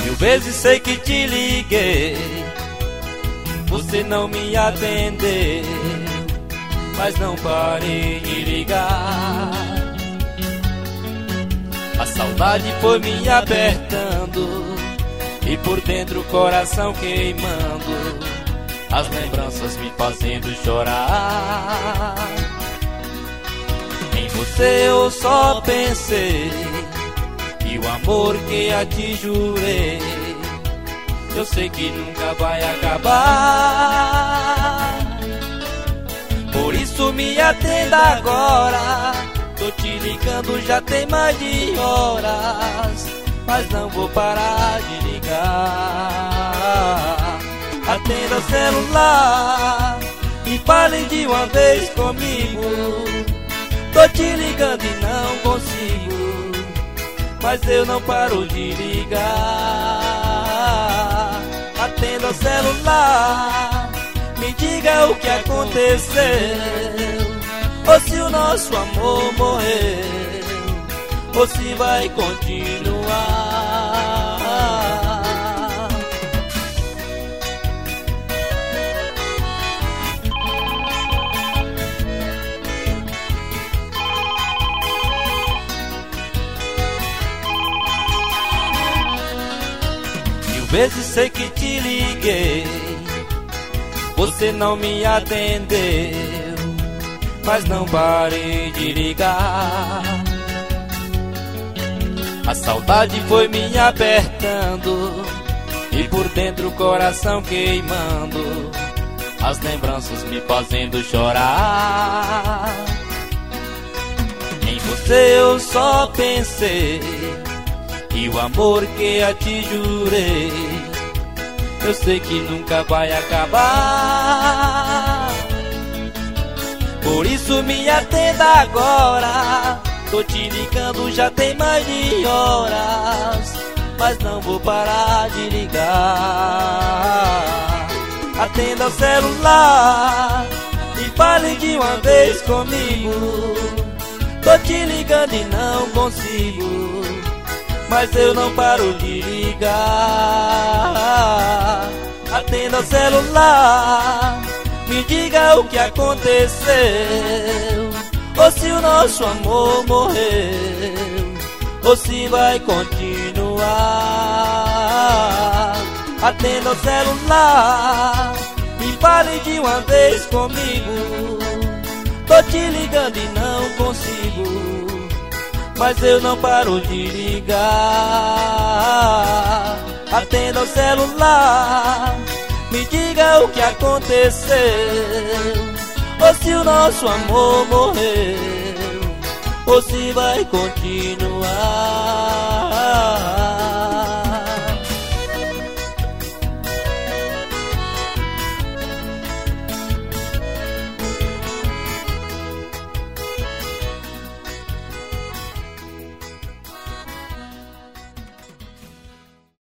Mil vezes sei que te liguei, você não me atendeu, mas não parei de ligar. A saudade foi me apertando e por dentro o coração queimando, as lembranças me fazendo chorar. Em você eu só pensei, e o amor que a ti jurei, eu sei que nunca vai acabar. Por isso me atenda agora, tô te ligando já tem mais de horas, mas não vou parar de ligar. Atenda o celular e fale de uma vez comigo. Tô te ligando e não consigo, mas eu não paro de ligar. Atenda o celular, me diga o que aconteceu, ou se o nosso amor morreu, ou se vai continuar. Mil vezes sei que te liguei, você não me atendeu, mas não parei de ligar. A saudade foi me apertando e por dentro o coração queimando, as lembranças me fazendo chorar. Em você eu só pensei, e o amor que a ti jurei, eu sei que nunca vai acabar. Por isso me atenda agora, tô te ligando já tem mais de horas, mas não vou parar de ligar. Atenda o celular e fale de uma vez comigo. Tô te ligando e não consigo, mas eu não paro de ligar. Atenda o celular, me diga o que aconteceu, ou se o nosso amor morreu, ou se vai continuar. Atenda o celular e fale de uma vez comigo. Tô te ligando e não consigo, mas eu não paro de ligar. Atenda o celular, me diga o que aconteceu, ou se o nosso amor morreu, ou se vai continuar.